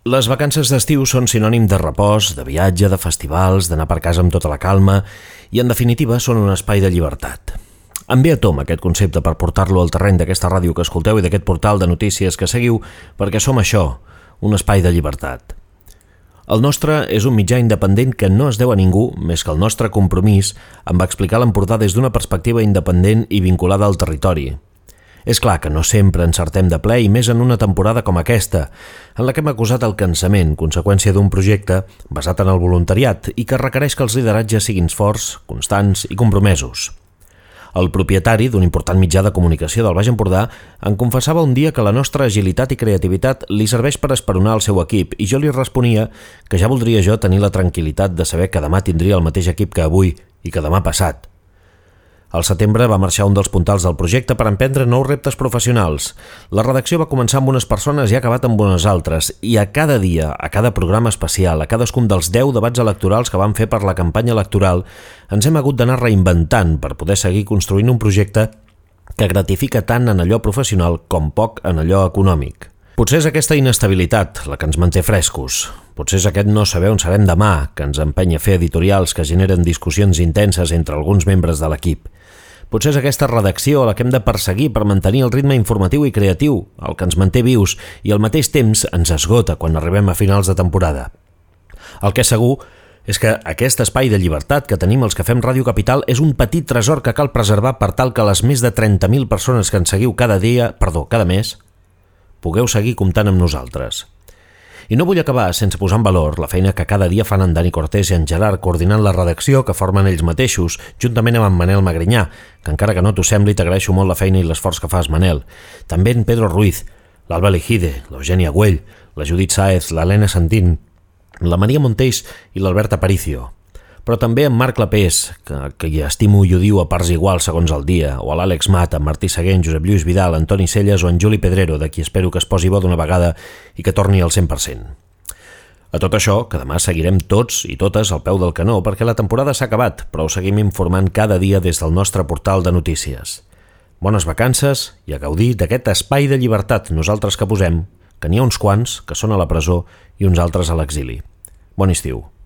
Les vacances d'estiu són sinònim de repòs, de viatge, de festivals, d'anar per casa amb tota la calma i, en definitiva, són un espai de llibertat. Em ve a tom aquest concepte per portar-lo al terreny d'aquesta ràdio que escolteu i d'aquest portal de notícies que seguiu, perquè som això, un espai de llibertat. El nostre és un mitjà independent que no es deu a ningú més que el nostre compromís amb explicar l'Empordà des d'una perspectiva independent i vinculada al territori. És clar que no sempre encertem de ple i més en una temporada com aquesta, en la que hem acusat el cansament, conseqüència d'un projecte basat en el voluntariat i que requereix que els lideratges siguin forts, constants i compromesos. El propietari d'un important mitjà de comunicació del Baix Empordà em confessava un dia que la nostra agilitat i creativitat li serveix per esperonar el seu equip i jo li responia que ja voldria jo tenir la tranquil·litat de saber que demà tindria el mateix equip que avui i que demà passat. Al setembre va marxar un dels puntals del projecte per emprendre nous reptes professionals. La redacció va començar amb unes persones i ha acabat amb unes altres, i a cada dia, a cada programa especial, a cadascun dels 10 debats electorals que vam fer per la campanya electoral, ens hem hagut d'anar reinventant per poder seguir construint un projecte que gratifica tant en allò professional com poc en allò econòmic. Potser és aquesta inestabilitat la que ens manté frescos. Potser és aquest no saber on serem demà que ens empeny a fer editorials que generen discussions intenses entre alguns membres de l'equip. Potser és aquesta redacció a la que hem de perseguir per mantenir el ritme informatiu i creatiu, el que ens manté vius i al mateix temps ens esgota quan arribem a finals de temporada. El que és segur és que aquest espai de llibertat que tenim els que fem Ràdio Capital és un petit tresor que cal preservar per tal que les més de 30.000 persones que ens seguiu cada mes, pugueu seguir comptant amb nosaltres. I no vull acabar sense posar en valor la feina que cada dia fan en Dani Cortés i en Gerard coordinant la redacció que formen ells mateixos, juntament amb en Manel Magrinyà, que encara que no t'ho sembli t'agraeixo molt la feina i l'esforç que fas, Manel. També en Pedro Ruiz, l'Alba Lijide, l'Eugènia Güell, la Judit Sáez, l'Helena Santín, la Maria Montells i l'Alberta Aparicio. Però també en Marc Clapés, que hi estimo i ho diu a parts iguals segons el dia, o a l'Àlex Mat, en Martí Seguent, Josep Lluís Vidal, Antoni Celles o en Juli Pedrero, de qui espero que es posi bo d'una vegada i que torni al 100%. A tot això, que demà seguirem tots i totes al peu del canó perquè la temporada s'ha acabat, però us seguim informant cada dia des del nostre portal de notícies. Bones vacances i a gaudir d'aquest espai de llibertat nosaltres que posem, que n'hi ha uns quants que són a la presó i uns altres a l'exili. Bon estiu.